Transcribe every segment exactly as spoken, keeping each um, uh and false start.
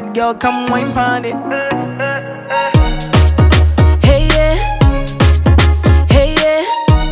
Bad girl, come wine pon it. Hey yeah, hey yeah,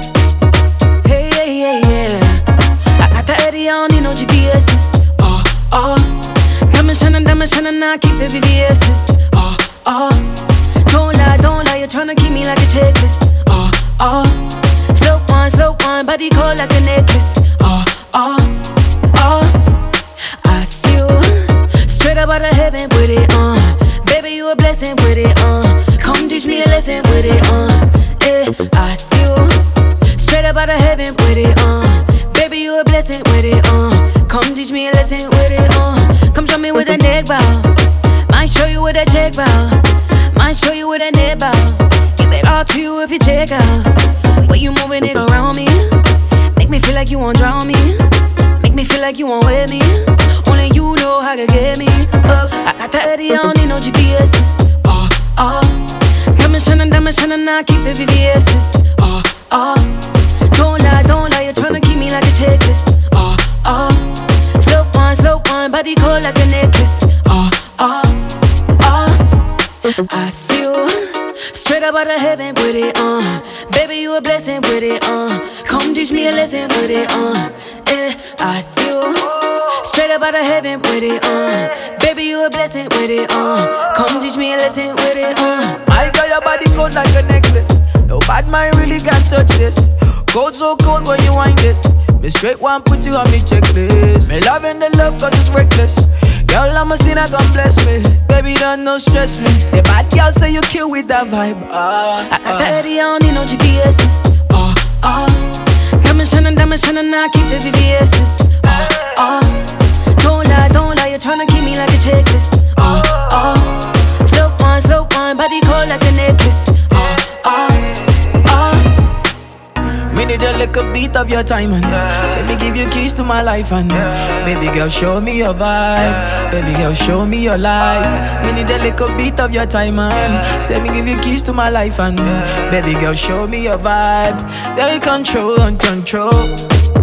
hey yeah, yeah, yeah. I got the Eddie, I don't need no G P S's. Oh, oh, diamond shining, diamond shining, I keep the V V S's. Oh, oh, don't lie, don't lie, you're tryna keep me like a checklist. Oh, oh, slow wine, slow wine, body cold like a necklace. Oh, oh, oh, I see you straight up out of heaven with it, uh. Baby, you a blessing with it, uh. Come teach me a lesson with it, uh. Yeah, I see you straight up out of heaven with it, uh. Baby, you a blessing with it, uh. Come teach me a lesson with it, uh. Come show me with a neck bow. Might show you with a check bow. Might show you with a net bow. Give it all to you if you check out. Way you moving it around me. Make me feel like you won't drown me. Make me feel like you won't wear me. Only you know how to get me up. I got the Eddie, I don't need no G P S's. Oh, oh, diamond shining, diamond shining, I keep the V V S's. Oh, oh, don't lie, don't lie, you're tryna keep me like a checklist. Oh, oh, slow wine, slow wine, body cold like a necklace. Oh, oh, oh, I see you straight up out of heaven with it, uh. Baby, you a blessing with it, uh. Come teach me a lesson with it, uh. Yeah, I see you straight up out of heaven with it, uh. Baby, you a blessing with it, uh. Come teach me a lesson with it, uh. My girl, your body cold like a necklace. No bad mind really can't touch this. Cold so cold when you wind this. Me straight one put you on me checklist. Me loving the love cause it's reckless. Girl, I'm a sinner, God bless me. Baby, don't no stress me. Say bad girl, say you kill with that vibe. Ah, I got the Eddie, I don't need no G P S's. Oh, oh, diamond shining, diamond shining, I keep the V V S's. Oh, oh, don't lie, don't lie, you're tryna keep me like a checklist. Oh, oh, slow wine, slow wine, body cold like a necklace. Oh, oh, oh. Me need a little beat of your time and say me give you keys to my life and baby girl show me your vibe. Baby girl show me your light. Me need a little beat of your time and say me give you keys to my life and baby girl show me your vibe. Take control and control.